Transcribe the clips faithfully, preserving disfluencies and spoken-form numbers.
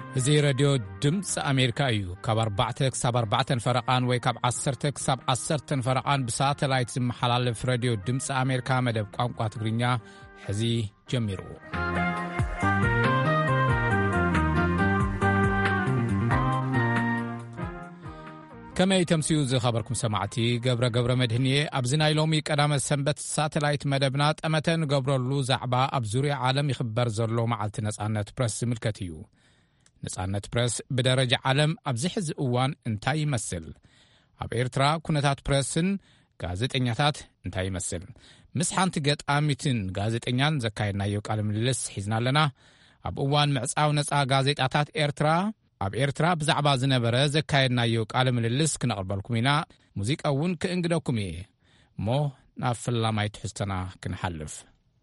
እዚ ሬድዮ ድምፂ ኣሜሪካ እዩ። ካብ ኣርባዕተ ክሳብ ኣርባዕተ ፈረቓን ወይ ካብ ዓሰርተ ክሳብ ዓሰርተ ፈረቓን ብሳተላይት ዝመሓላለፍ ሬድዮ ድምፂ ኣሜሪካ መደብ ቋንቋ ትግርኛ ሕዚ ጀሚሩ። ከመይ ተምሲኡ ዝኸበርኩም ሰማዕቲ ገብረ ገብረ መድህንየ ኣብዚ ናይ ሎሚ ቀዳመ ሰንበት ሳተላይት መደብና ጠመተን ገብረሉ ዛዕባ ኣብ ዙርያ ዓለም ይኽበር ዘሎ መዓልቲ ነጻነት ፕረስ ዝምልከት እዩ። ነጻነት ፕረስ ብደረጃ ዓለም ኣብዚ ሕዚ እዋን እንታይ ይመስል? ኣብ ኤርትራ ኩነታት ፕረስን ጋዜጠኛታት እንታይ ይመስል? ምስ ሓንቲ ገጣሚትን ጋዜጠኛን ዘካየድናዮ ቃለ ምልልስ ሒዝና ኣለና። ኣብ እዋን ምዕጻው ነጻ ጋዜጣታት ኤርትራ ኣብ ኤርትራ ብዛዕባ ዝነበረ ዘካየድናዮ ቃለ ምልልስ ክነቕርበልኩም ኢና። ሙዚቃ እውን ክእንግደኩም እየ እሞ ናብ ፍላማይ ትሕዝቶና ክንሓልፍ።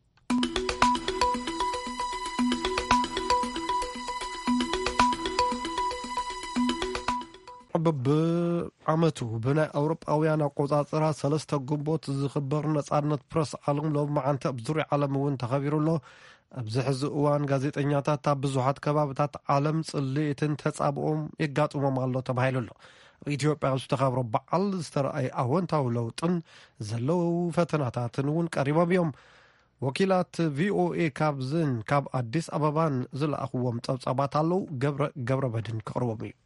ብዓመቱ ብናይ ኣውሮጳውያን ኣቆጻጽራ ሰለስተ ግንቦት ዝኽበር ነጻነት ፕረስ ዓለም ሎብ መዓንቲ ኣብ ዙርያ ዓለም እውን ተኸቢሩሎ። ኣብዚ ሕዚ እዋን ጋዜጠኛታት ኣብ ብዙሓት ከባብታት ዓለም ጽልኢትን ተጻብኦም የጋጥሞም ኣሎ ተባሂሉሎ። ኣብ ኢትዮጵያ ዝተኸብሮ በዓል ዝተረኣየ ኣወንታዊ ለውጥን ዘለዉ ፈተናታትን እውን ቀሪቦም እዮም። ወኪላት ቪኦኤ ካብዝን ካብ ኣዲስ ኣበባን ዝለኣኽዎም ጸብጻባት ኣለዉ። ገብረ ገብረ በድን ክቕርቦም እዩ።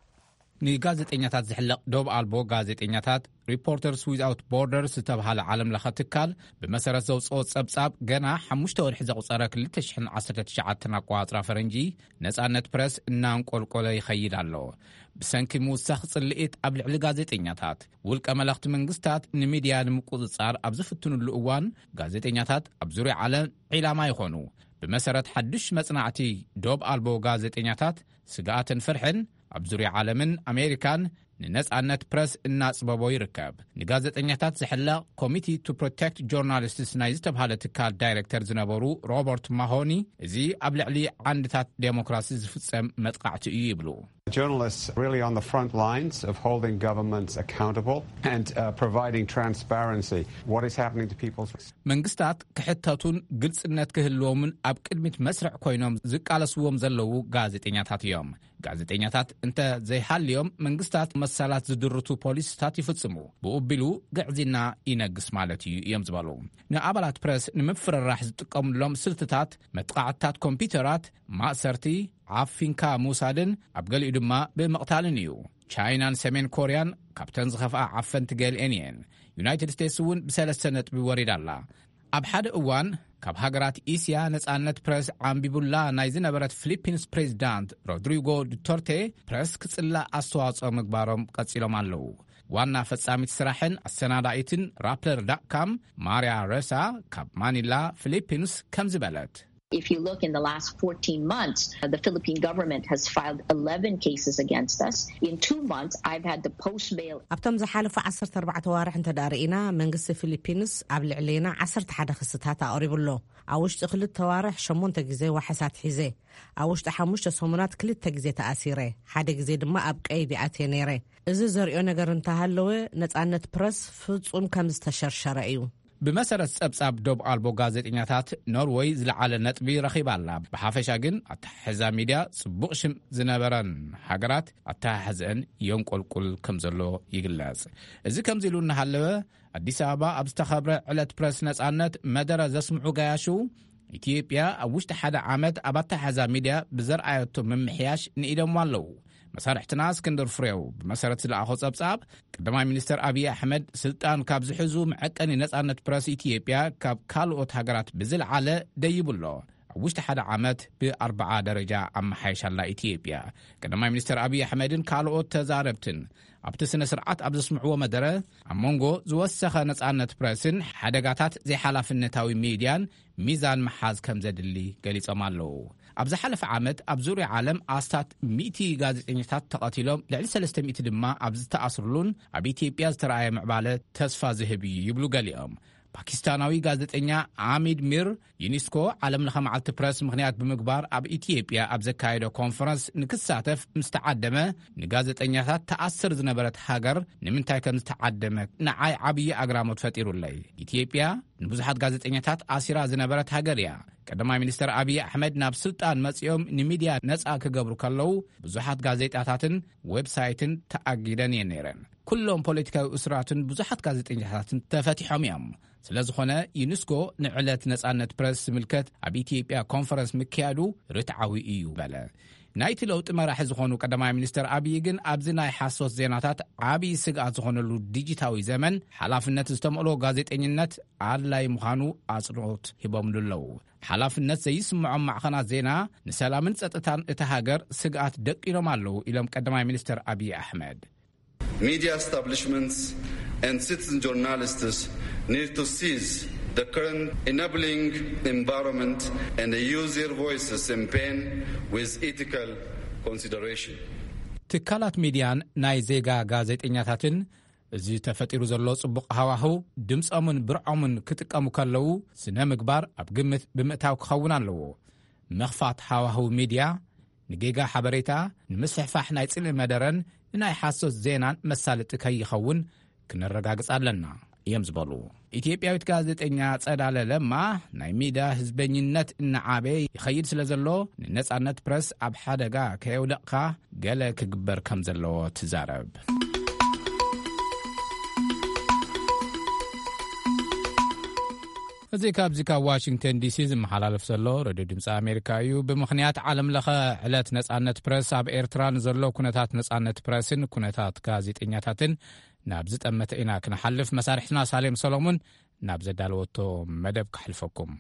ንጋዜጠኛታት ዝሕለቕ ዶብ ኣልቦ ጋዜጠኛታት ሪፖርተርስ ዊዝኣውት ቦርደርስ ዝተብሃለ ዓለም ለኸ ትካል ብመሰረት ዘውፅኦ ጸብጻብ ገና ሓሙሽተ ወርሒ ዘቝፀረ ክልተ ሽሕን ዓሰርተ ትሽዓተ ኣቆጻጽራ ፈረንጂ ነጻነት ፕረስ እናንቆልቆለ ይኸይድ ኣሎ። ብሰንኪ ምውሳኽ ጽልኢት ኣብ ልዕሊ ጋዜጠኛታት ውልቀ መለኽቲ መንግስታት ንሚድያ ንምቁፅጻር ኣብ ዝፍትኑሉ እዋን ጋዜጠኛታት ኣብ ዙርያ ዓለም ዒላማ ይኾኑ። ብመሰረት ሓድሽ መጽናዕቲ ዶብ ኣልቦ ጋዜጠኛታት ስጋኣትን ፍርሕን ኣብ ዙርያ ዓለምን ኣሜሪካን ንነጻነት ፕረስ እናጽበቦ ይርከብ። ንጋዜጠኛታት ዝሕለቕ ኮሚቲ ቱ ፕሮቴክት ጆርናሊስትስ ናይ ዝተብሃለ ትካል ዳይሬክተር ዝነበሩ ሮበርት ማሆኒ እዚ ኣብ ልዕሊ ዓንድታት ዴሞክራሲ ዝፍጸም መጥቃዕቲ እዩ ይብሉ። Journalists really on the front lines of holding governments accountable and uh, providing transparency. What is happening to people's... መንግስታት ክሕተቱን ግልጽነት ክህልዎምን ኣብ ቅድሚት መስርዕ ኮይኖም ዝቃለስዎም ዘለዉ ጋዜጠኛታት እዮም። ጋዜጠኛታት እንተ ዘይሃልዮም መንግስታት መሳላት ዝድርቱ ፖሊስታት ይፍጽሙ። ብኡቢሉ ግዕዚና ይነግስ ማለት እዩ እዮም ዝበሉ። ንኣባላት ፕረስ ንምፍርራሕ ዝጥቀሙሎም ስልትታት መጥቃዕትታት ኮምፒውተራት፣ ማእሰርቲ፣ ዓፊንካ ሙሳድን ኣብ ገሊኡ ድማ ብምቕታልን እዩ። ቻይናን ሰሜን ኮርያን ካብተን ዝኸፍኣ ዓፈንቲ ገሊአን እየን። ዩናይትድ ስቴትስ እውን ብሰለስተ ነጥቢ ወሪዳ ኣላ። ኣብ ሓደ እዋን ካብ ሃገራት እስያ ነጻነት ፕረስ ዓንቢቡላ ናይ ዝነበረት ፊሊፒንስ ፕሬዚዳንት ሮድሪጎ ዱተርቴ ፕረስ ክጽላእ ኣስተዋጽኦ ምግባሮም ቀጺሎም ኣለዉ። ዋና ፈጻሚት ስራሕን ኣሰናዳኢትን ራፕለር ዳካም ማርያ ረሳ ካብ ማኒላ ፊሊፒንስ ከም ዝበለት If you look in the last fourteen months, uh, the Philippine government has filed eleven cases against us. In two months, I've had the post bail. ኣብቶም ዝሓለፉ ዓሰርተ ኣርባዕተ ዋርሕ እንተዳርኢና መንግስቲ ፊሊፒንስ ኣብ ልዕሊና ዓሰርተ ሓደ ክስታት ኣቕሪቡሎ። ኣብ ውሽጢ ክልተ ዋርሕ ሸሞንተ ግዜ ዋሕሳት ሒዘ፣ ኣብ ውሽጢ ሓሙሽተ ሰሙናት ክልተ ግዜ ተኣሲረ፣ ሓደ ግዜ ድማ ኣብ ቀይዲ ኣትየ ነይረ። እዚ ዘርኦ ነገር እንተሃለወ ነጻነት ፕረስ ፍጹም ከም ዝተሸርሸረ እዩ። ብመሰረት ጸብጻብ ዶብ ኣልቦ ጋዜጠኛታት ኖርዌይ ዝለዓለ ነጥቢ ረኺባ ኣላ። ብሓፈሻ ግን ኣተሓሕዛ ሚድያ ጽቡቕ ሽም ዝነበረን ሃገራት ኣተሓሕዘአን የንቆልቁል ከም ዘሎ ይግለጽ። እዚ ከምዚ ኢሉ እናሃለወ ኣዲስ ኣበባ ኣብ ዝተኸብረ ዕለት ፕረስ ነጻነት መደረ ዘስምዑ ጋያሹ ኢትዮጵያ ኣብ ውሽጢ ሓደ ዓመት ኣብ ኣተሓሕዛ ሚድያ ብዘርኣየቶ ምምሕያሽ ንኢዶም ኣለዉ። መሳርሕትና እስክንድር ፍሬው ብመሰረት ዝለኣኾ ጸብጻብ ቀዳማይ ሚኒስትር ኣብይ ኣሕመድ ስልጣን ካብ ዝሕዙ መዐቀኒ ነጻነት ፕረስ ኢትዮጵያ ካብ ካልኦት ሃገራት ብዝለዓለ ደይብሎ ኣብ ውሽጢ ሓደ ዓመት ብኣርባዓ ደረጃ ኣመሓይሻላ ኢትዮጵያ። ቀዳማይ ሚኒስትር ኣብይ ኣሕመድን ካልኦት ተዛረብትን ኣብቲ ስነ ስርዓት ኣብ ዘስምዕዎ መደረ ኣብ መንጎ ዝወሰኸ ነጻነት ፕረስን ሓደጋታት ዘይሓላፍነታዊ ሚድያን ሚዛን መሓዝ ከም ዘድሊ ገሊጾም ኣለዉ። ኣብ ዝሓለፈ ዓመት ኣብ ዙርያ ዓለም ኣስታት ሚእቲ ጋዜጠኛታት ተቐቲሎም ልዕሊ ሰለስተ ሚእቲ ድማ ኣብ ዝተኣስሩሉን ኣብ ኢትዮጵያ ዝተረኣየ ምዕባለ ተስፋ ዝህብ እዩ ይብሉ ገሊኦም። ፓኪስታናዊ ጋዜጠኛ አሚድ ሚር ዩኒስኮ ዓለም ለኸ መዓልቲ ፕረስ ምኽንያት ብምግባር ኣብ ኢትዮጵያ ኣብ ዘካየደ ኮንፈረንስ ንክሳተፍ ምስተዓደመ ንጋዜጠኛታት ተኣስር ዝነበረት ሃገር ንምንታይ ከም ዝተዓደመ ንዓይ ዓብዪ ኣግራሞት ፈጢሩለይ። ኢትዮጵያ ንብዙሓት ጋዜጠኛታት ኣሲራ ዝነበረት ሃገር እያ። ቀዳማይ ሚኒስትር አብይ አሕመድ ናብ ስልጣን መጽኦም ንሚድያ ነጻ ክገብሩ ከለው ብዙሓት ጋዜጣታትን ዌብሳይትን ተኣጊደን የነረን ኩሎም ፖለቲካዊ እስራትን ብዙሓት ጋዜጠኛታትን ተፈቲሖም እዮም ስለዝኾነ ዩኔስኮ ንዕለት ነጻነት ፕረስ ምልከት ኣብ ኢትዮጵያ ኮንፈረንስ ምክያዱ ርትዓዊ እዩ በለ ናይቲ ለውጢ መራሒ ዝኾኑ ቀዳማይ ሚኒስትር አብይ ግን ኣብዚ ናይ ሓሶት ዜናታት ዓብይ ስግኣት ዝኾነሉ ዲጂታዊ ዘመን ሓላፍነት ዝተመልኦ ጋዜጠኝነት ኣድላይ ምዃኑ ኣጽንዖት ሂቦምሉ ኣለዉ ሓላፍነት ዘይስምዖም ማዕኸናት ዜና ንሰላምን ጸጥታን እቲ ሃገር ስግኣት ደቂኖም ኣለዉ ኢሎም ቀዳማይ ሚኒስትር አብይ አሕመድ Media establishments and citizen journalists need to seize the current enabling environment and use their voices in pain with ethical consideration. ትካላት ሚድያን ናይ ዜጋ ጋዜጠኛታትን እዚ ተፈጢሩ ዘሎ ጽቡቕ ሃዋህው ድምጾምን ብርዖምን ክጥቀሙ ከለዉ ስነ ምግባር ኣብ ግምት ብምእታው ክኸውን ኣለዎ መኽፋት ሃዋህው ሚድያ ንጌጋ ሓበሬታ ንምስሕፋሕ ናይ ጽልእ መደረን ናይ ሓሶት ዜናን መሳለጢ ከይኸውን ክንረጋግጽ ኣለና እዮም ዝበሉ ኢትዮጵያዊት ጋዜጠኛ ጸዳለ ለማ ናይ ሚድያ ህዝበኝነት እናዓበ ይኸይድ ስለ ዘሎ ንነጻነት ፕረስ ኣብ ሓደጋ ከየውደቕካ ገለ ክግበር ከም ዘለዎ ትዛረብ እዚ ካብዚ ካብ ዋሽንግተን ዲሲ ዝመሓላለፍ ዘሎ ሬድዮ ድምፂ ኣሜሪካ እዩ ብምኽንያት ዓለም ለኸ ዕለት ነጻነት ፕረስ ኣብ ኤርትራን ዘሎ ኩነታት ነጻነት ፕረስን ኩነታት ጋዜጠኛታትን ናብ ዝጠመተ ኢና ክንሓልፍ መሳርሕትና ሳሌም ሰሎሞን ናብ ዘዳለወቶ መደብ ክሕልፈኩም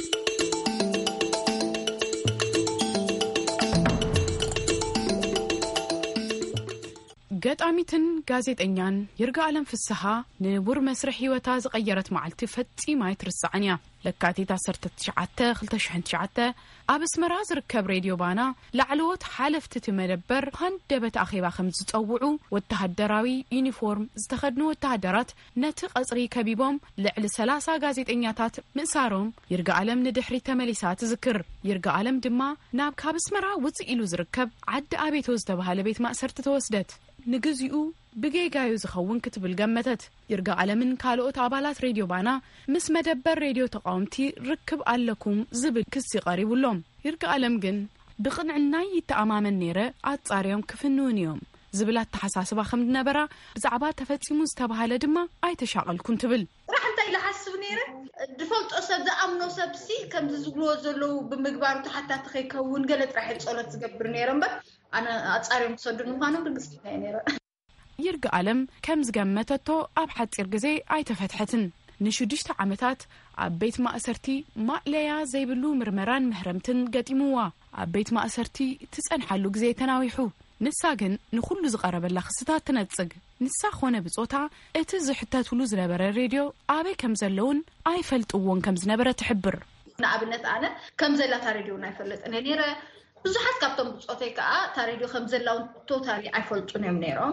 ገጣሚትን ጋዜጠኛን ይርጋዓለም ፍስሓ ንቡር መስርሕ ህይወታ ዝቀየረት መዓልቲ ፈጺማ ይትርስዓንያ ለካቲት ዓሰርተ ትሽዓተ ክልተ ሽሕን ትሽዓተ ኣብ ኣስመራ ዝርከብ ሬድዮ ባና ላዕለዎት ሓለፍቲ ትመደበር ሃንደበት ኣኼባ ከም ዝጸውዑ ወተሃደራዊ ዩኒፎርም ዝተኸድኑ ወተሃደራት ነቲ ቀጽሪ ከቢቦም ልዕሊ ሰላሳ ጋዜጠኛታት ምእሳሮም ይርጋዓለም ንድሕሪ ተመሊሳ ትዝክር ይርጋዓለም ድማ ናብ ካብ ኣስመራ ውጽእ ኢሉ ዝርከብ ዓዲ ኣቤቶ ዝተባሃለ ቤት ማእሰርቲ ተወስደት ንግዚኡ ብጌጋዩ ዝኸውን ክትብል ገመተት ይርጋዓለምን ካልኦት ኣባላት ሬድዮ ባና ምስ መደበር ሬድዮ ተቃውምቲ ርክብ ኣለኩም ዝብል ክስ ይቀሪቡሎም ይርጋዓለም ግን ብቕንዕናይ ይተኣማመን ነይረ ኣጻርዮም ክፍንውን እዮም ዝብላት ተሓሳስባ ከም ዝነበራ ብዛዕባ ተፈጺሙ ዝተባሃለ ድማ ኣይተሻቀልኩን ትብል راح እንታይ ለሐስብ ነይረ ድፈልጦ ሰብ ዝኣምኖ ሰብሲ ከም ዝዝግሎ ዘለው ብምግባሩ ተሓታት ከይከውን ገለ ጥራሕ ጸሎት ዝገብር ነይረ እምበር ኣነ ኣጻርዮም ክሰዱን ምዃኖም ርግጽ ነይረ ይርጋዓለም ከም ዝገመተቶ ኣብ ሓጺር ግዜ ኣይተፈትሐትን ንሽዱሽተ ዓመታት ኣብ ቤት ማእሰርቲ ማእለያ ዘይብሉ ምርመራን ምህረምትን ገጢሙዋ ኣብ ቤት ማእሰርቲ ትጸንሓሉ ግዜ ተናዊሑ ንሳ ግን ንኹሉ ዝቀረበላ ክስታት ትነጽግ ንሳ ኾነ ብጾታ እቲ ዝሕተትሉ ዝነበረ ሬድዮ ኣበይ ከም ዘለውን ኣይፈልጥዎን ከም ዝነበረ ትሕብር ንኣብነት ኣነ ከም ዘላታ ሬድዮ ኣይፈልጥን ነይረ ብዙሓት ካብቶም ብጾተይ ከዓ ታ ሬድዮ ከም ዘላውን ቶታሊ ኣይፈልጡን እዮም ነይሮም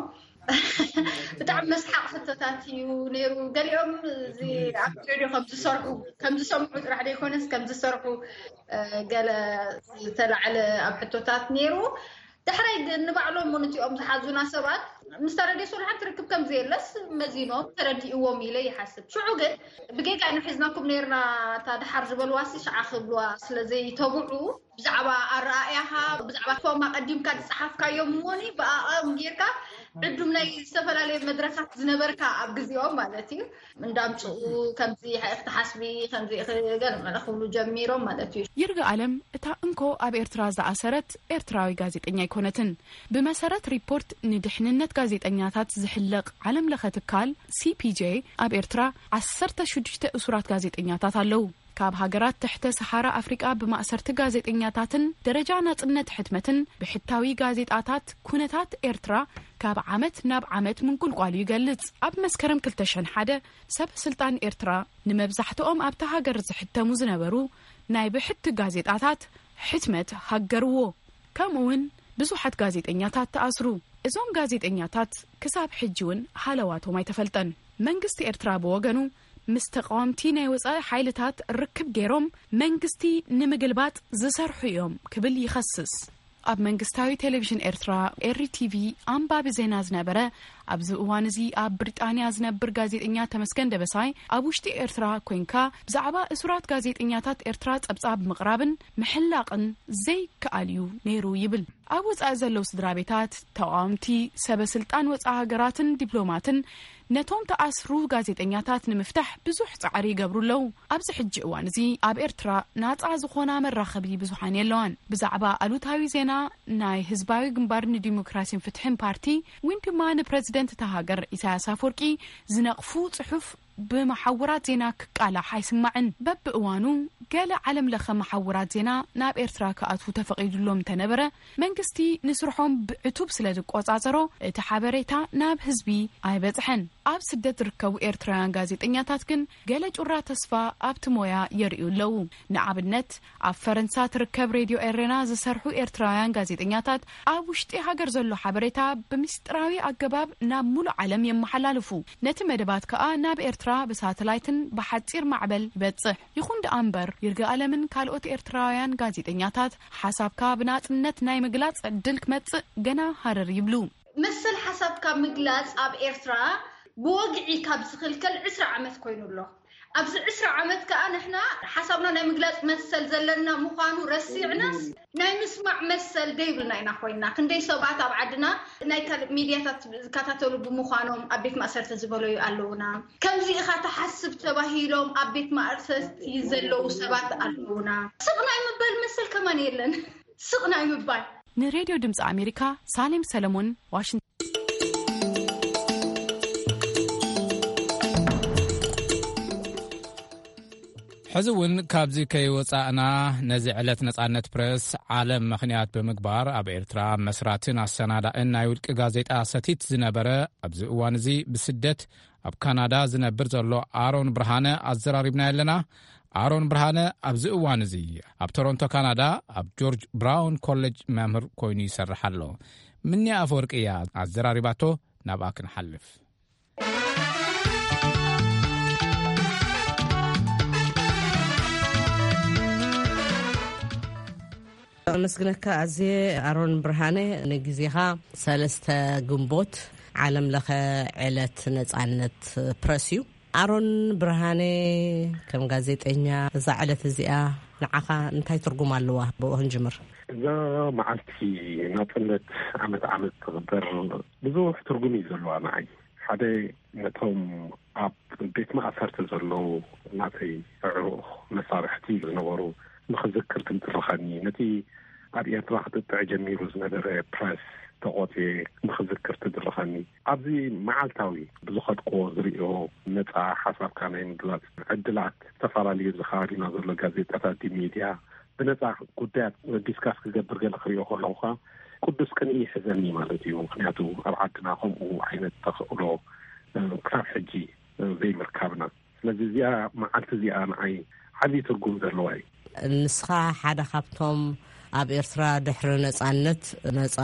بتعب مسحق فتات ونيرو قال يوم زي عبدو خمس صرحو خمس سمعوا راح يكونس خمس صرحو قال تلا على ابحتوتات نيرو تحريد نبعلهم منتي ام حازونا سبات مستردي صلح تركب كم زي لس مزينو تردي اومي لي يحسب شو عقد بقيت انه حزناكم نيرنا تدحر جبل واسي شعخبلوا سلازي تبعوا بزعبا الرائحه بزعبا فما قديم كان صحاف كيوم موني بقى مغيركا عندهم ناي استفلالي مدرسات زنبركا ابغزيو مالتي من دامچو كمزي اختحاسبي كمزي قال ما نخلو جميرو مالتي ይርጋዓለም እታ እንኮ ኣብ ኤርትራ ዝኣሰረት ኤርትራዊ ጋዜጠኛ ይኮነትን ብመሰረት ሪፖርት ንድሕንነት ጋዜጠኛታት ዝሕለቅ ዓለም ለኸ ትካል ሲፒጄ ኣብ ኤርትራ ዓሰርተ ሽዱሽተ እሱራት ጋዜጠኛታት ኣለው ካብ ሃገራት ትሕተ ሰሓራ ኣፍሪቃ ብማእሰርቲ ጋዜጠኛታትን ደረጃ ናጽነት ሕትመትን ብሕታዊ ጋዜጣታት ኩነታት ኤርትራ ካብ ዓመት ናብ ዓመት ምንቁልቋሉ ይገልጽ ኣብ መስከረም ክልተ ሽሕን ሓደ ሰብ ስልጣን ኤርትራ ንመብዛሕትኦም ኣብታ ሃገር ዝሕተሙ ዝነበሩ ናይ ብሕቲ ጋዜጣታት ሕትመት ሃገርዎ ከምኡውን ብዙሓት ጋዜጠኛታት ተኣስሩ እዞም ጋዜጠኛታት ክሳብ ሕጂውን ሓለዋቶም ኣይተፈልጠን መንግስቲ ኤርትራ ብወገኑ مستقامتي ናይ ወጻኢ ሓይልታት ርክብ ገይሮም መንግስቲ ንምግልባጥ ዝሰርሑ እዮም ክብል ይኸስስ ኣብ መንግስታዊ ቴሌቪዥን ኤርትራ ኤር ቲ ቪ ኣንባቢ ዜና ዝነበረ ኣብዚ እዋን እዚ ኣብ ብሪጣንያ ዝነብር ጋዜጠኛ ተመስገን ደበሳይ ኣብ ውሽጢ ኤርትራ ኮንካ ብዛዕባ እሱራት ጋዜጠኛታት ኤርትራ ጸብጻብ ምቕራብን ምሕላቕን ዘይከኣልዩ ነይሩ ይብል። ኣብ ወጻኢ ዘለው ስድራቤታት ተቃውምቲ ሰበስልጣን ወጻኢ ሃገራትን ዲፕሎማትን ነቶም ተኣስሩ ጋዜጠኛታት ንምፍታሕ ብዙሕ ጻዕሪ ይገብሩለው። ኣብዚ ሕጂ እዋን እዚ ኣብ ኤርትራ ናጻ ዝኾና መራኸቢ ብዙሓን የለዋን። ብዛዕባ ኣሉታዊ ዜና ናይ ህዝባዊ ግንባር ንዲሞክራሲን ፍትሕን ፓርቲ ወይ ድማ ንፕሬዚደንት ተሃገር ኢሳያስ አፈወርቂ ዝነቕፉ ጽሑፍ بمحورات زينا كقالا حيسمعن بب اوانو قال علم لخ محورات زينا ناب إرترا كأتو تفقيد لهم تنبرة منكستي نسرحهم بعتوب سلادق وصاصرو تحابريتا ناب حزبي اي بزحن اب سدت ركو إرتران غازيطنياتات كن قال جرا تصفا اب تمويا يريو لو نعابنت اب فرنسا تركب راديو إرنا زسرحو إرتران غازيطنياتات اب وشتي هاجر زلو حابريتا بمستراوي اقباب ناب مولو عالم يمحلالفو نت مدبات كا ناب إرترا بساتلايتن بحصير معبل بصح يخون دامبر يرجع علمن كالوت إرتراوያን ጋዜጠኛታት حسابካ بناጽነት ናይ ምግላጽ ዕድል ክመጽ ገና ሃረር ይብሉ መሰል حسابካ ምግላጽ ኣብ ኤርትራ بوقعي ካብ ዝኽልከል عشرة ዓመት ኮይኑሎ ኣብዚ عشرة ዓመት ከኣ ንሕና حسابنا ናይ ምግላጽ መሰል ዘለና ምዃኑ ረሲዕናስ ናይ ምስማዕ መሰል ደይብልና ኢና ኮይና ክንደይ ሰባት ኣብ ዓድና ናይ ሚድያታት ዝከታተሉ ብምዃኖም ኣብ ቤት ማእሰርቲ ዝበለዩ ኣለውና ከምዚ ኢኻ ተሓስብ ተባሂሎም ኣብ ቤት ማእሰርቲ ይዘለዉ ሰባት ኣለውና ስቕና ይምበል መሰል ከማን የለን ስቕና ይምበል ንሬድዮ ድምፂ ኣሜሪካ ሳሌም ሰለሞን ዋሽንግተን حزون كابزي كي وصانا نزي علت نصانت بريس عالم مخنيات بمقبار اب إرترا مسراتين السنادا ان يولق غازيطا ستيت زنبره ابزي اوانزي بسدت اب كندا زنبر زلو آرون برهانه ازراريبنا يلنا آرون برهانه ابزي اوانزي اب تورونتو كندا اب جورج براون كولج مامر كويني سرحالو مني افورقيا ازراريباتو ناباكن حلف مسكنك أزي أرون برهانة نجزيها ثلاثة جنبوت عالم لخ علت نتعنت برسيو أرون برهانة كم جازيت إنيا زعلت زيا نعخا نتاي ترجم اللوه بوهنجمر إذا معلتي نطلت عمد عمد غبر بزوح ترجمي زلوا معي حدا نتهم أب بيت ما أثرت زلوا نعطي عروخ مصارحتي نورو نخذكر كنت الرخاني نتي عبيات راح تطلع جميل وزنبر براس تقوتي نخذكر تدرخاني عبزي معالتاوي بزخد قوز ريو نتع حسب كانين جلات عدلات تفرالي زخاري نظر لغازيتات دي ميديا بنتع قدات ديسكاس كجبر جل خريو خلوخا قدس كان إيه حزني مالتي ومخنياتو أبعدناهم وحين تخلو كراف حجي زي مركبنا لذي زيا معالت زيا معي عدي ترقم ذلواي نسخة حدا خبتهم ኣብ ኤርትራ ድሕሪ ነጻነት ነጻ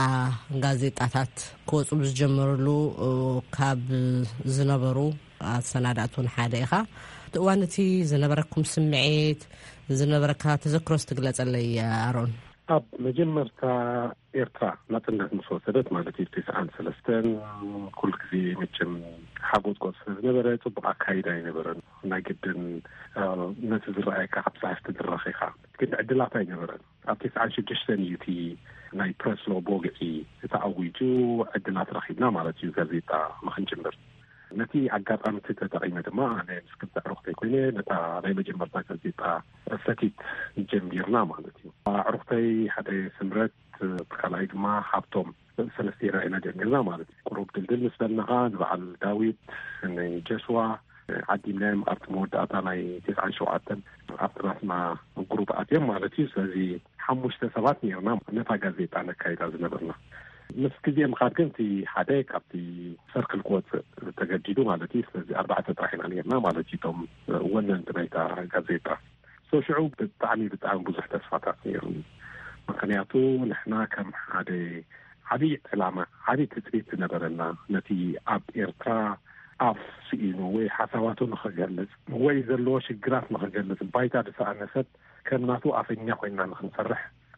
ጋዜጣታት ክወጹ ዝጀመሩሉ ካብ ዝነበሩ ኣሰናዳእቱን ሓደ ኢኻ እዋንቲ ዝነበረኩም ስምዒት ዝነበረካ ተዘክሮስ ትግለጸለይ ኣሮን ኣብ መጀመርታ ኤርትራ ነጻነት ምስወሰደት ማለት እዩ ትስዓን ሰለስተን ኩል ግዜ መቸም ሓጎስ ቆጽ ዝነበረ ጽቡቕ ኣካይዳ ይነበረን ናይ ግድን ነቲ ዝረኣየካ ሓብሳሕ ትድረኺኻ ግን ዕድላት ኣይነበረን ኣብ ትስዓን ሽዱሽተን ዩቲ ናይ ፕሬስ ሎ ቦግዒ ተኣዊጁ ዕድላት ረኺብና ማለት እዩ ጋዜጣ ንኽንጅምር ነቲ ኣጋጣሚ ተጠቂመ ድማ ኣነ ምስክልተ ዕሩኽተይ ኮይነ ነታ ናይ መጀመርታ ጋዜጣ ሰቲት ጀሚርና ማለት እዩ ዕሩኽተይ ሓደ ስምረት ብካልኣይ ድማ ሃብቶም ሰለስተ ኢና ጀሚርና ማለት እዩ ቁሩብ ድልድል ምስ በልናኻ ንበዓል ዳዊት ናይ ጀስዋ ዓዲምናዮም ኣብቲ መወዳእታ ናይ ትስዓን ሸውዓተን ኣብቲ ራስና ግሩፕ ኣትዮም ማለት እዩ ስለዚ ሓሙሽተ ሰባት ነርና ነታ ጋዜጣ ነካይዳ ዝነበርና ምስ ግዜ ምኻድ ግን እቲ ሓደ ካብቲ ሰርክል ክወፅእ ተገዲዱ ማለት እዩ ስለዚ ኣርባዕተ ጥራሕ ኢና ነርና ማለት እዩ እቶም ወነንቲ ናይታ ጋዜጣ ሽዑ ብጣዕሚ ብጣዕሚ ብዙሕ ተስፋታት ነይሩኒ ምክንያቱ ንሕና ከም ሓደ ዓብይ ዕላማ ዓብይ ትፅቢት ዝነበረና ነቲ ኣብ ኤርትራ ኣፍ ስኢኑ ወይ ሓሳባቱ ንኽገልጽ ወይ ዘለዎ ሽግራት ንኽገልጽ ባይታ ድሰኣነ ሰብ ከም ናቱ ኣፈኛ ኮይና ንኽንሰርሕ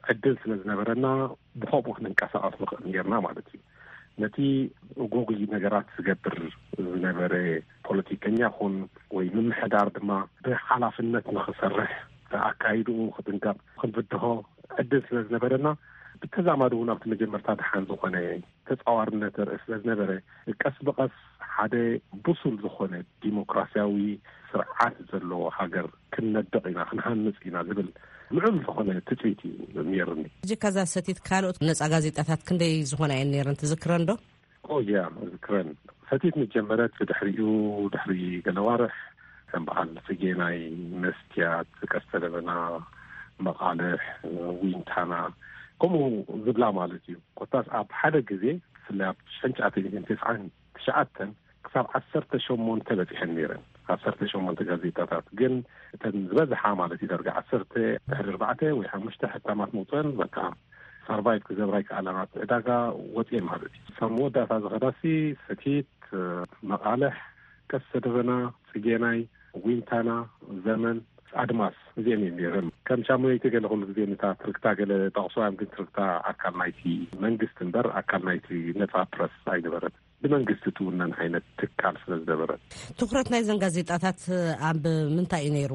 ዕድል ስለ ዝነበረና ብኸምኡ ክንንቀሳቐስ ንኽእል ነርና ማለት እዩ ነቲ ጎጉይ ነገራት ዝገብር ዝነበረ ፖለቲከኛ ኹን ወይ ምምሕዳር ድማ ብሓላፍነት ንኽሰርሕ ኣካይዱ ክጥንቀቕ ክንፍትሖ ዕድል ስለ ዝነበረና ብተዛማዱ እውን ኣብቲ መጀመርታ ድሓን ዝኾነ ተጻዋርነት ርእስ ስለ ዝነበረ ቀስ ብቐስ ሓደ ብሱል ዝኾነ ዲሞክራሲያዊ ስርዓት ዘለዎ ሃገር ክንነድቕ ኢና ክንሃንጽ ኢና ዝብል ልዑል ዝኾነ ትጽቢት እዩ ነይሩኒ። እዚ ከዛ ሰቲት ካልኦት ነጻ ጋዜጣታት ክንደይ ዝኾነ እየን ነይረን ትዝክረን ዶ? ኦ ያ ዝክረን ሰቲት ንጀመረት ብድሕሪኡ ድሕሪ ገለዋርሕ ከም በዓል ፍጌናይ መስትያት ቀስተለበና መቃልሕ ዊንታና ከምኡ ዝብላ ማለት እዩ ኮታስ ኣብ ሓደ ግዜ ብፍላይ ኣብ ሽሕን ትስዓን ትሽዓተን ክሳብ ዓሰርተ ሸሞንተ በፂሐን ነይረን ዓሰርተ ሸሞንተ ጋዜጣታት ግን እተን ዝበዝሓ ማለት እዩ ደርጋ ዓሰርተ ድሕሪ ኣርባዕተ ወይ ሓሙሽተ ሕታማት መውፅአን በቃ ሰርቫይቭ ክዘብራይ ከኣለናት ዕዳጋ ወፅአን ማለት እዩ ሳብ መወዳእታ ዝኸዳሲ ሰቲት መቃልሕ ቀስተደበና ጽጌናይ ዊንታና ዘመን ኣድማስ እዚአን ነይረን ከም ሻሙነይቲ ገለ ኩሉ ግዜ ነታ ትርክታ ገለ ጠቕሶም ግን ትርክታ ኣካል ናይቲ መንግስቲ እምበር ኣካል ናይቲ ነጻ ፕረስ ኣይነበረት ብመንግስቲ ትውነን ዓይነት ትካል ስለ ዝነበረት ትኩረት ናይ ዘን ጋዜጣታት ኣብ ምንታይ እዩ ነይሩ?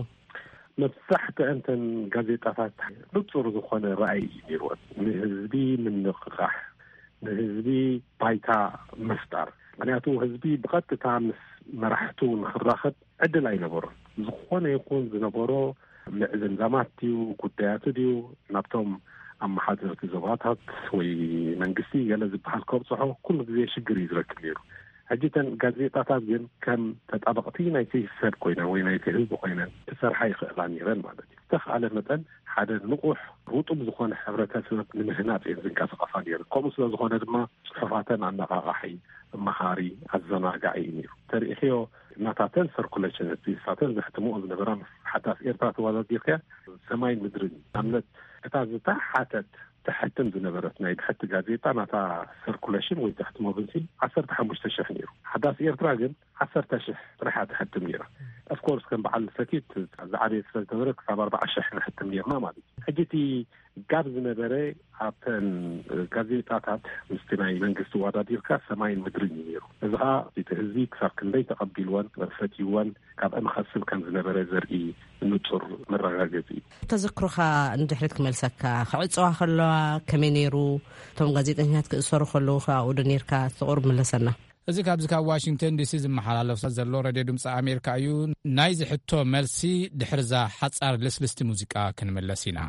መብዛሕትአን ጋዜጣታት ብፁር ዝኾነ ረኣይ እዩ ነይሩወን ንህዝቢ ምንቕቓሕ ንህዝቢ ባይታ ምፍጣር ምክንያቱ ህዝቢ ብቐጥታ ምስ መራሕቱ ንኽራኸብ ዕድል ኣይነበሮን ዝኾነ ይኹን ዝነበሮ ምዕዝምዛማት ድዩ ጉዳያት ድዩ ናብቶም ኣመሓደርቲ ዞባታት ወይ መንግስቲ ገለ ዝበሃል ከብፅሖ ኩሉ ግዜ ሽግር እዩ ዝረክብ ነይሩ ሕጂተን ጋዜጣታት ግን ከም ተጣበቕቲ ናይቲ ሰብ ኮይነን ወይ ናይቲ ህዝቢ ኮይነን ክሰርሓ ይኽእላ ነይረን ማለት እዩ ዝተኽኣለ መጠን ሓደ ንቑሕ ሩጡብ ዝኾነ ሕብረተሰብ ንምህናፅ እየን ዝንቀሳቐሳ ነይረን ከምኡ ስለ ዝኾነ ድማ ፅሑፋተን ኣነቓቓሒ መሃሪ ኣዘናጋዒ እዩ ነይሩ ተሪእኽዮ እናታተን ሰርኩሌሽን እቲሳተን ዘሕትምኦ ዝነበራ ሓዳስ ኤርትራ ተወዳዲርካ ሰማይ ምድርን ኣብነት እታ ዝተሓተት تحتم ዝነበረት ናይ ድሕቲ ጋዜጣ ናታ ሰርኩሌሽን ወይ ተሕትሞ ብንሲል ዓሰርተ ሓሙሽተ ሽሕ ነይሩ ሓዳስ ኤርትራ ግን ዓሰርተ ሽሕ ጥራሕ ተሕትም ነይራ of course ከም በዓል ሰቲት ዝዓበየ ስለ ዝነበረ ክሳብ ኣርባዓ ሽሕ ንሕትም ነርና ማለት እዩ ሕጂቲ ጋብ ዝነበረ ኣብተን ጋዜጣታት ምስቲ ናይ መንግስቲ ዋዳዲርካ ሰማይን ምድርን ነይሩ እዚ ኸዓ እቲ ህዝቢ ክሳብ ክንደይ ተቐቢልወን ፈትይወን ካብ እንኸስብ ከም ዝነበረ ዘርኢ ንጹር መረጋገፂ እዩ ተዘክሩኻ እንድሕሪት ክመልሰካ ክዕፅዋ ከለዋ ከመይ ነይሩ እቶም ጋዜጠኛታት ክእሰሩ ከለዉ ካብኡ ዶ ነርካ ተቑርብ መለሰና እዚ ካብዚ ካብ ዋሽንግተን ዲሲ ዝመሓላለፍ ዘሎ ሬድዮ ድምፂ ኣሜሪካ እዩ ናይ ዝሕቶ መልሲ ድሕርዛ ሓፃር ልስልስቲ ሙዚቃ ክንመለስ ኢና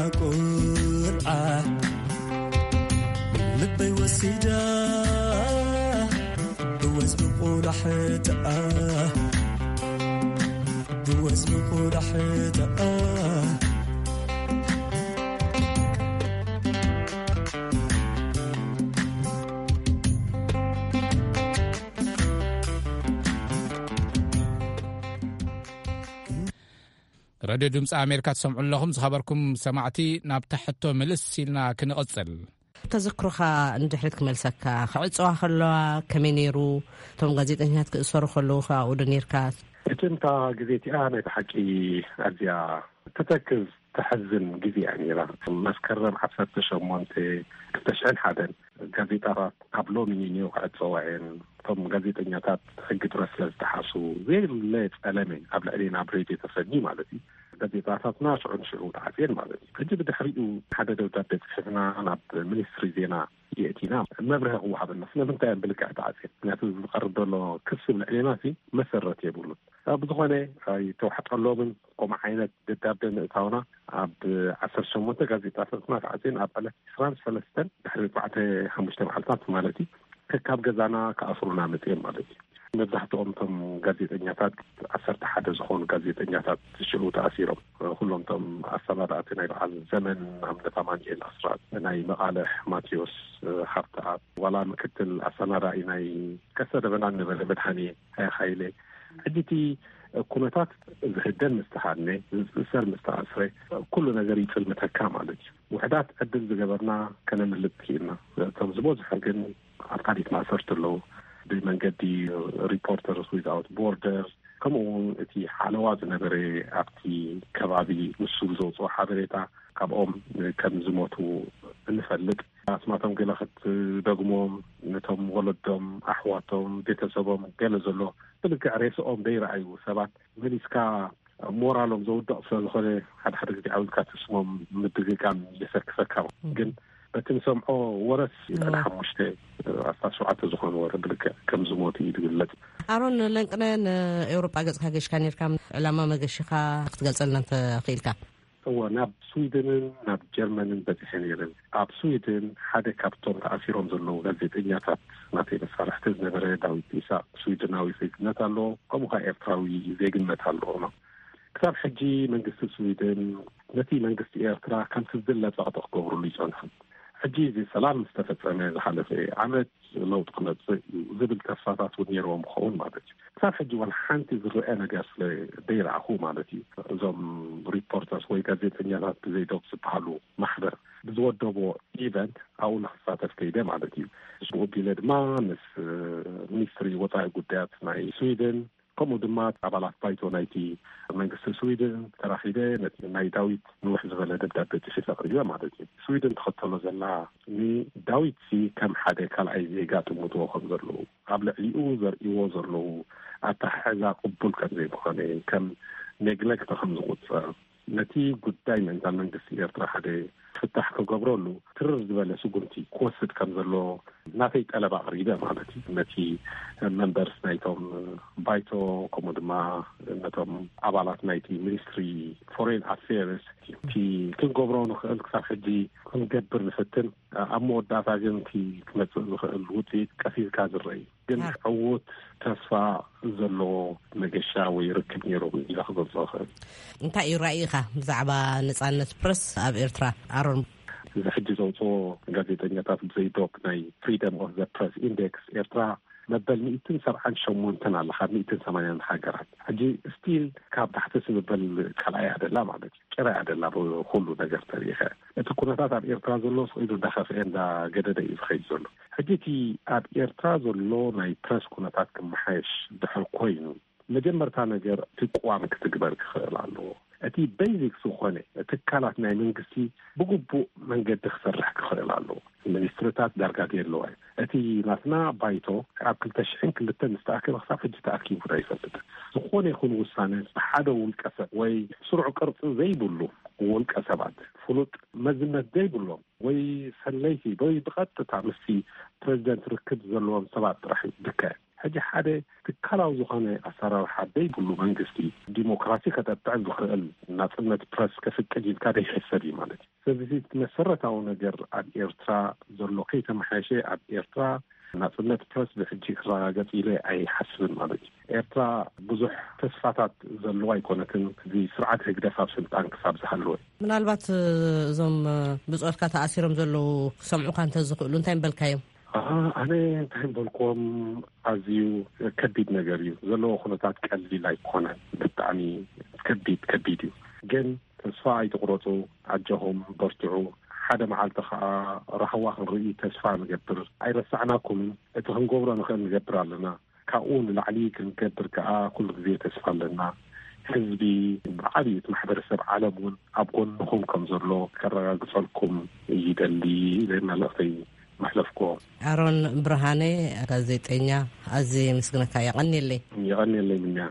قرعة لبي وسيدة بوز بقول حتى بوز بقول حتى راديو دمس أمريكا تسمعوا لهم خبركم سمعتي نبتحتو ملس سيلنا كنقصل تذكرها ندحرتك ملسكا خلصوا خلوا كمينيرو توم غازيتنيات كسروا خلوها ودنيركات انت غزيتي انا بحكي ازيا تتكز تحزن جزي يعني را مسكرم حبسات تشمونتي تشعن حدا غازيتارات قبلو منينيو قاعد صواعين ثم غازيتنياتات حقت رسلة تحاسو زي اللي تألمين قبل علينا بريدي تفني مالتي غازيتارات ناش عن شعور عزين مالتي فجي بدي حريقو حدا دو دابت حفنا أنا بمينستري زينا يأتينا ما برها هو حدا نفسنا بنتاين بلقاعد عزين ناتو بقرب دولو كسب العليناتي مسرت يبولو بزغنة هاي توحد قلوبن قوم عينة دابن إتاونا عب عصر شمونتا غازيتارات ناش عزين عب على إسران فلسطين بحريق بعد حمشتين حالتات مالتي كاب جزانا كأصلنا متين مالتي مبزحتهم تم غازيتنياتات عصرت حدا زخون غازيتنياتات تشلو تأثيرهم كلهم تم السنوات على الزمن عم نتماني الأسرات ناي مقالح ماتيوس حفتات ولا مكتل السنوات ناي كسر بنان بدحني هاي خيلي عدتي كونتات زهدان مستحانة زسر مستعصرة كل نظري في المتكام مالتي وحدات أدل زجبرنا كان من اللبكينا تنزبوز حقن عقادي ما صرت له بمنجدي ريبورترز ويزاوت بوردرز كمون اتي حالوات نبري ابتي كبابي مسوزو صو حضرتا كابهم كم زموتو نفلك اسمعتهم قلخت دغموم نتهم ولدهم احواتهم بيتسبهم قال زلو بلك عريسهم دايره ايو سبات مليسكا مورالهم زود فخله حد حد يعاود كاتسمهم مدغيكام يسكسكام جن بتنسمعو ورث الى حمشته اساسو عتزخون وربلك كم زموتي يدغلت أرون لنقنن أوروبا قصة كاش كان يركم لما ما قشخا تقلصلنا أنت خيلك هو ناب سويدن ناب جرمن بتحنيرن أب سويدن حدا كابتون تأثيرهم زلوا غازيتنياتات ناتي بصالح تزن بري داوي بيسا سويدناوي سيد نتالو قموها إرتراوي زيجن نتالو كتاب حجي من قصة سويدن نتي من قصة إرترا كان تزدل لتعطق قبرو لي جانهم حجي زي سلام مستفد عمل الحلفة عملت لو تقنت زبل كفاتات ونير ومخون مالتي كتاب حجي والحانتي زرقاء نقاس لدير عخو مالتي زم ريبورترز ويقازيتنيالات زي دوكس بحالو محضر بزودبو إيفنت أو لحظات الكيدة مالتي اسمه بلاد ما نس مينستري وطاي قدات معي سويدن كم دمات عبالات بايتو نايتي من قصة سويدن تراحيدة نتي ناي داويت نوح زغلا دبدا بتشفى قريبا مالتي سويدن تخطلو زلا ني داويت سي كم حدا كان عايز يقاتل مدوى خنزر له قبل يوزر يوزر له أتحزا قبول كان زي بخاني كم نجلك تخمز غطفة نتي قد دايما زال من قصة يرترا حدا فتح كقبرولو ترز بلا سجنتي كوسد كم زلو ناتيت ألا بعريدة مالتي نتي منبرس نايتهم بايتو كمودما نتهم عبالات نايتي مينستري فورين أفيرس تي كن قبرونو خلق صاحدي كن قبر نفتن أمو دافع جنتي كمت الوتي كثير كازر رأي جن عوت تصفى زلو نجشاوي ركب نيرو يلاحظ الظاهر انت اي رأيك زعبا نصالة برس اب إرترا أرون إذا حجي زوجو غازيتنياتات بزي دوك ناي Freedom of the Press Index إرترا مبل مئتين سبعة شمون تنا لخد مئتين ثمانين حاجرات حجي ستيل كاب تحت سبب كلاي هذا لا معلش كرا هذا لا كله نجار تاريخه تكون تاتر إرترا زلو صيدو دخل في عند جدد يفخي زلو حجيتي اب إرترا زلو ناي بريس كونتات كم حيش دحل كوينو مجمر تانا جر تقوام كتقبل خلالو أتي بيزك سخونة تكالات ناي منقسي بقبو من قد تخسر خلالو المنستراتات درجات يلوه أتي ناسنا بايتو عبد التشحين كل التنستأكل خصاف الجتأكيد رئيسة سخونة يكون وسانة حدا والكسب وي سرعة كرت زي بلو والكسبات فلوت مزمة زي بلو وي سليتي وي بغت تعمل في بريزيدنت ركب زلوان سبعة راح دكا ሕጂ ሓደ ትካላዊ ዝኾነ ኣሰራርሓ ደይብሉ መንግስቲ ዲሞክራሲ ከተጥዕ ዝኽእል ናጽነት ፕረስ ከፍቅድ ኢልካ ደይሕሰብ እዩ ማለት እዩ። ስለዚ መሰረታዊ ነገር ኣብ ኤርትራ ዘሎ ከይተመሓየሸ ኣብ ኤርትራ ናጽነት ፕረስ ብሕጂ ክረጋገጽ ኢለ ኣይሓስብን ማለት እዩ። ኤርትራ ብዙሕ ተስፋታት ዘለዋ ኣይኮነትን እዚ ስርዓት ህግደፍ ኣብ ስልጣን ክሳብ ዝሃለወ ምናልባት እዞም ብጾትካ ተኣሲሮም ዘለዉ ክሰምዑካ እንተዝኽእሉ እንታይ ንበልካዮም? ኣነ እንታይ ንበልኮም ኣዝዩ ከቢድ ነገር እዩ ዘለዎ ኩነታት ቀሊል ኣይኮነን ብጣዕሚ ከቢድ ከቢድ እዩ ግን ተስፋ ኣይትቁረፁ ዓጀኹም በርትዑ ሓደ መዓልቲ ከዓ ረህዋ ክንርኢ ተስፋ ንገብር ኣይረሳዕናኩም እቲ ክንገብሮ ንኽእል ንገብር ኣለና ካብኡ ንላዕሊ ክንገብር ከዓ ኩሉ ግዜ ተስፋ ኣለና ህዝቢ ዓብዪት ማሕበረሰብ ዓለም እውን ኣብ ጎንኩም ከም ዘሎ ከረጋግፀልኩም ይደሊ መልእኽተይ ማሕለፍኮ ኣሮን ብርሃኔ ጋዜጠኛ ኣዝየ ምስግነካ ይቐኒየለይ ይቐኒየለይ ምንያ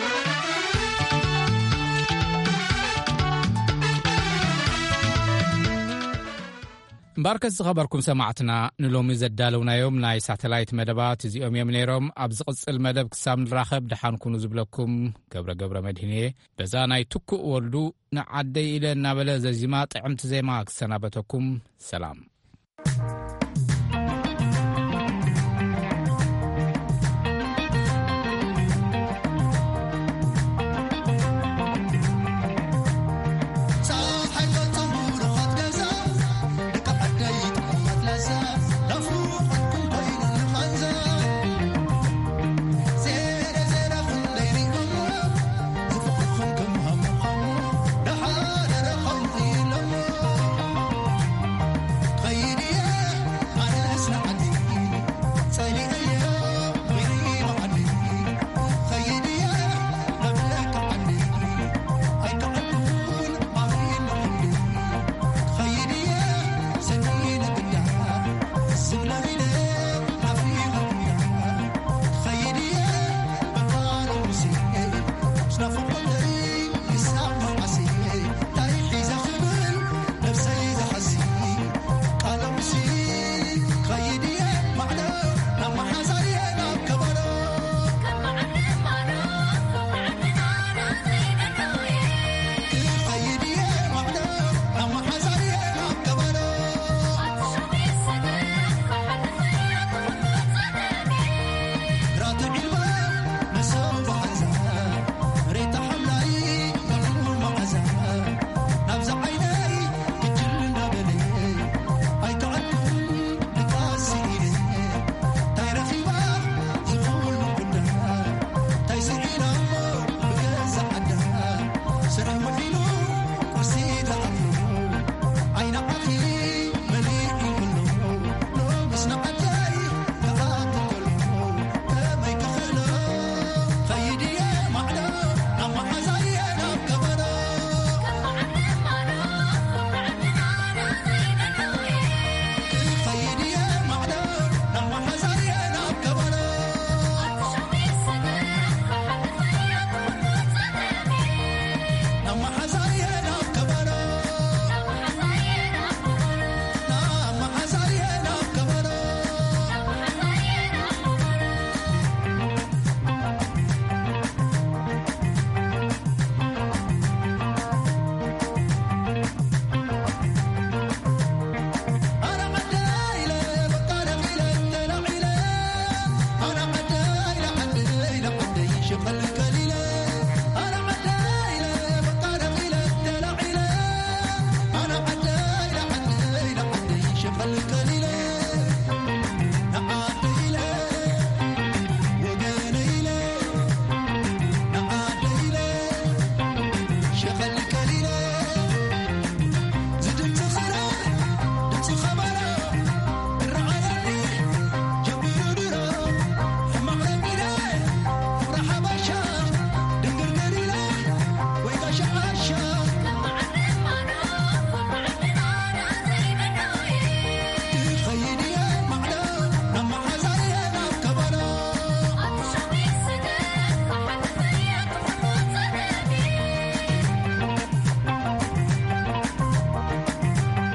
እምባርከስ ዝኸበርኩም ሰማዕትና ንሎሚ ዘዳለውናዮም ናይ ሳተላይት መደባት እዚኦም እዮም ነይሮም። ኣብ ዝቕጽል መደብ ክሳብ ንራኸብ ድሓን ኩኑ ዝብለኩም ገብረ ገብረ መድህንየ በዛ ናይ ትኩእ ወልዱ ንዓደይ ኢለ እናበለ ዘዚማ ጥዕምቲ ዜማ ክሰናበተኩም ሰላም።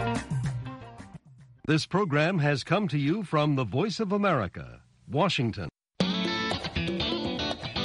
This program has come to you from the Voice of America, Washington.